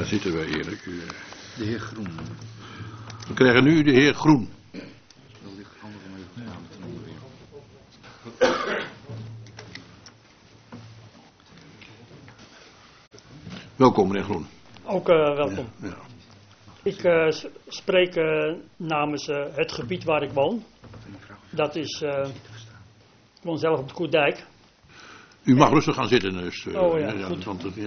Waar zitten wij eerlijk? De heer Groen. We krijgen nu de heer Groen. Welkom, meneer Groen. Ook welkom. Ja. Ik spreek namens het gebied waar ik woon. Dat is, ik woon zelf op de Koerdijk. U mag rustig gaan zitten, dus. Oh ja, goed. Ja.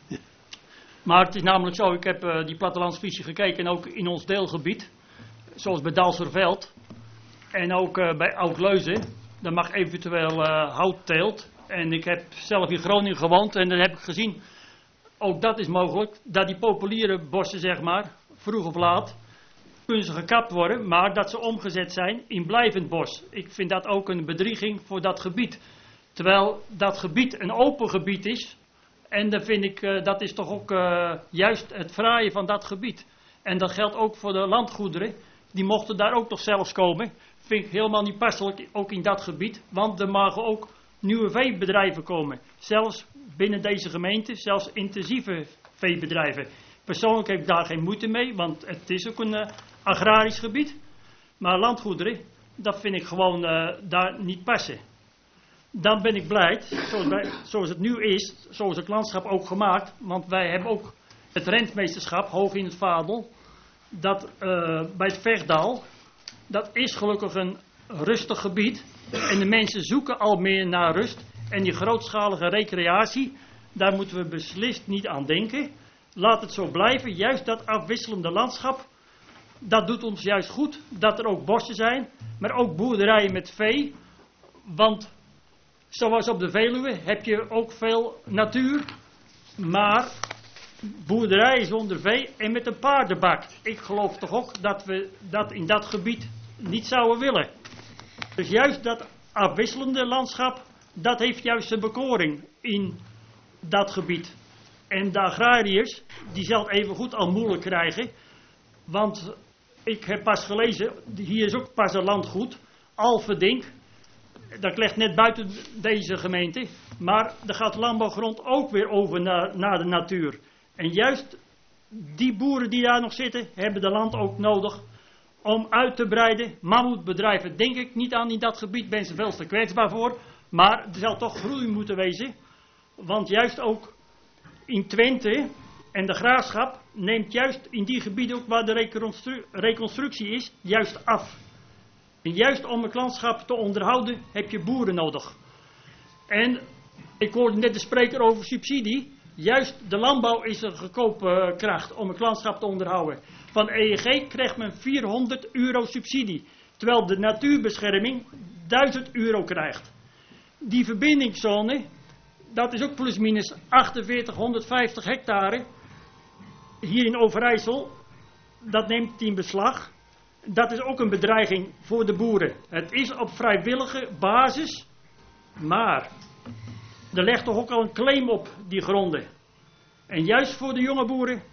Maar het is namelijk zo, ik heb die plattelandsvisie gekeken, ook in ons deelgebied. Zoals bij Dalserveld. En ook bij Oud-Leuzen. Daar mag eventueel houtteelt. En ik heb zelf in Groningen gewoond en dan heb ik gezien, ook dat is mogelijk, dat die populiere bossen, zeg maar, vroeg of laat, kunnen ze gekapt worden, maar dat ze omgezet zijn in blijvend bos. Ik vind dat ook een bedrieging voor dat gebied. Terwijl dat gebied een open gebied is. En dan vind ik, dat is toch ook juist het fraaie van dat gebied. En dat geldt ook voor de landgoederen. Die mochten daar ook toch zelfs komen. Vind ik helemaal niet passelijk, ook in dat gebied. Want er mogen ook nieuwe veebedrijven komen. Zelfs binnen deze gemeente, zelfs intensieve veebedrijven. Persoonlijk heb ik daar geen moeite mee, want het is ook een agrarisch gebied. Maar landgoederen, dat vind ik gewoon daar niet passen. Dan ben ik blij, zoals het nu is, zoals het landschap ook gemaakt. Want wij hebben ook het rentmeesterschap, hoog in het vaandel. Dat bij het Vechtdal, dat is gelukkig een rustig gebied. En de mensen zoeken al meer naar rust. En die grootschalige recreatie, daar moeten we beslist niet aan denken. Laat het zo blijven, juist dat afwisselende landschap. Dat doet ons juist goed, dat er ook bossen zijn. Maar ook boerderijen met vee. Want zoals op de Veluwe heb je ook veel natuur. Maar boerderijen zonder vee en met een paardenbak. Ik geloof toch ook dat we dat in dat gebied niet zouden willen. Dus juist dat afwisselende landschap, dat heeft juist zijn bekoring in dat gebied. En de agrariërs, die zal het even goed al moeilijk krijgen. Want ik heb pas gelezen, hier is ook pas een landgoed, Alverdink. Dat ligt net buiten deze gemeente. Maar er gaat landbouwgrond ook weer over naar de natuur. En juist die boeren die daar nog zitten, hebben de land ook nodig om uit te breiden. Mammoetbedrijven denk ik niet aan in dat gebied, ben ze veel te kwetsbaar voor. Maar er zal toch groei moeten wezen. Want juist ook in Twente en de Graafschap neemt juist in die gebieden ook waar de reconstructie is, juist af. En juist om het landschap te onderhouden heb je boeren nodig. En ik hoorde net de spreker over subsidie. Juist de landbouw is een goedkope kracht om het landschap te onderhouden. Van EEG krijgt men €400 subsidie. Terwijl de natuurbescherming €1000 krijgt. Die verbindingszone, dat is ook plusminus 4850 hectare. Hier in Overijssel, dat neemt het in beslag. Dat is ook een bedreiging voor de boeren. Het is op vrijwillige basis, maar er legt toch ook al een claim op die gronden. En juist voor de jonge boeren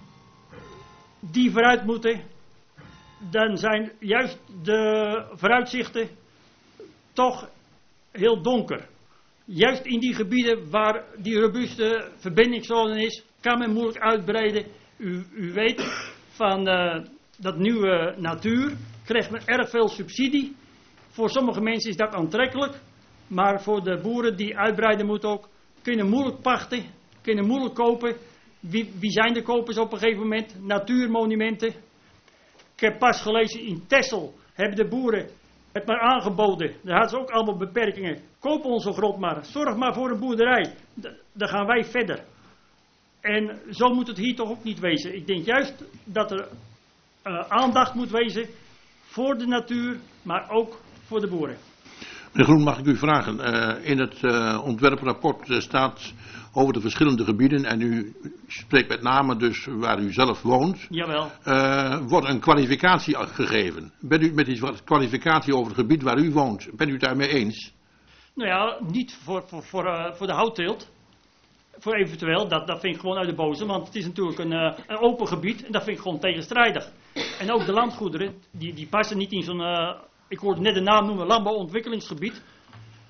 die vooruit moeten, dan zijn juist de vooruitzichten toch heel donker. Juist in die gebieden waar die robuuste verbindingszone is, kan men moeilijk uitbreiden. U weet van dat nieuwe natuur krijgt men erg veel subsidie. Voor sommige mensen is dat aantrekkelijk. Maar voor de boeren die uitbreiden moeten ook, kunnen moeilijk pachten, kunnen moeilijk kopen. Wie zijn de kopers op een gegeven moment? Natuurmonumenten. Ik heb pas gelezen in Texel hebben de boeren het maar aangeboden. Daar hadden ze ook allemaal beperkingen. Koop onze grond maar. Zorg maar voor een boerderij. Dan gaan wij verder. En zo moet het hier toch ook niet wezen. Ik denk juist dat er aandacht moet wezen voor de natuur, maar ook voor de boeren. Meneer Groen, mag ik u vragen? In het ontwerprapport staat over de verschillende gebieden, en u spreekt met name dus waar u zelf woont. Jawel. Wordt een kwalificatie gegeven. Bent u met die kwalificatie over het gebied waar u woont, bent u het daarmee eens? Nou ja, niet voor de houtteelt. Voor eventueel, dat vind ik gewoon uit de boze, want het is natuurlijk een open gebied en dat vind ik gewoon tegenstrijdig. En ook de landgoederen, die passen niet in zo'n, ik hoorde net de naam noemen, landbouwontwikkelingsgebied.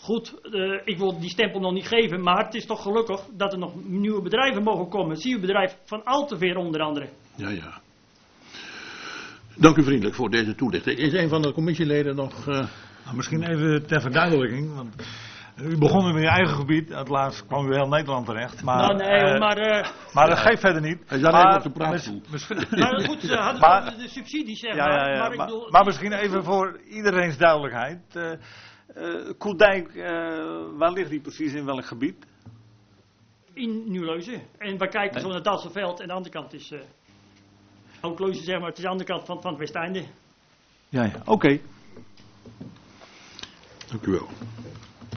goed, ik wil die stempel nog niet geven, maar het is toch gelukkig dat er nog nieuwe bedrijven mogen komen. Zie je bedrijf van Alteveer onder andere. Ja. Dank u vriendelijk voor deze toelichting. Is een van de commissieleden nog... Nou, misschien even ter verduidelijking, want u begon in uw eigen gebied, het laatst kwam u heel Nederland terecht. Maar, Nou, nee, maar dat geeft verder niet. Hij zat even op de praatstoel. maar goed, ze hadden Maar- wel de subsidies, zeg Ja, maar. ja, Maar, ja. ik bedoel, Maar misschien even voor iedereen's duidelijkheid. Koeldijk, waar ligt die precies in welk gebied? in Nieuwleuzen. En we kijken zo naar het Dalseveld en de andere kant is Outleuzen, zeg maar. Het is de andere kant van het Westeinde. Ja, oké. Dank u wel.